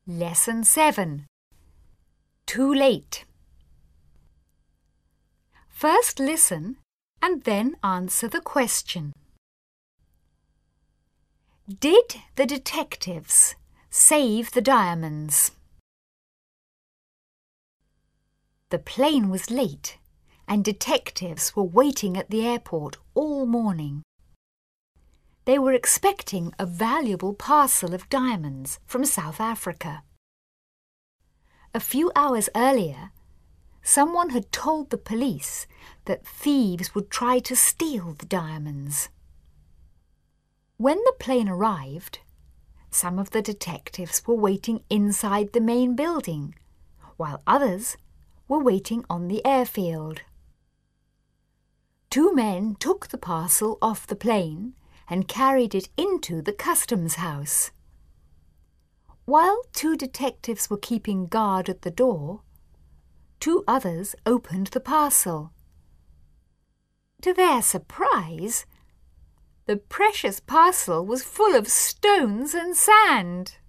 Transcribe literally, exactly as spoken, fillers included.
Lesson seven. Too late. First listen and then answer the question. Did the detectives save the diamonds? The plane was late and detectives were waiting at the airport all morning. They were expecting a valuable parcel of diamonds from South Africa. A few hours earlier, someone had told the police that thieves would try to steal the diamonds. When the plane arrived, some of the detectives were waiting inside the main building, while others were waiting on the airfield. Two men took the parcel off the plane and carried it into the customs house. While two detectives were keeping guard at the door, two others opened the parcel. To their surprise, the precious parcel was full of stones and sand.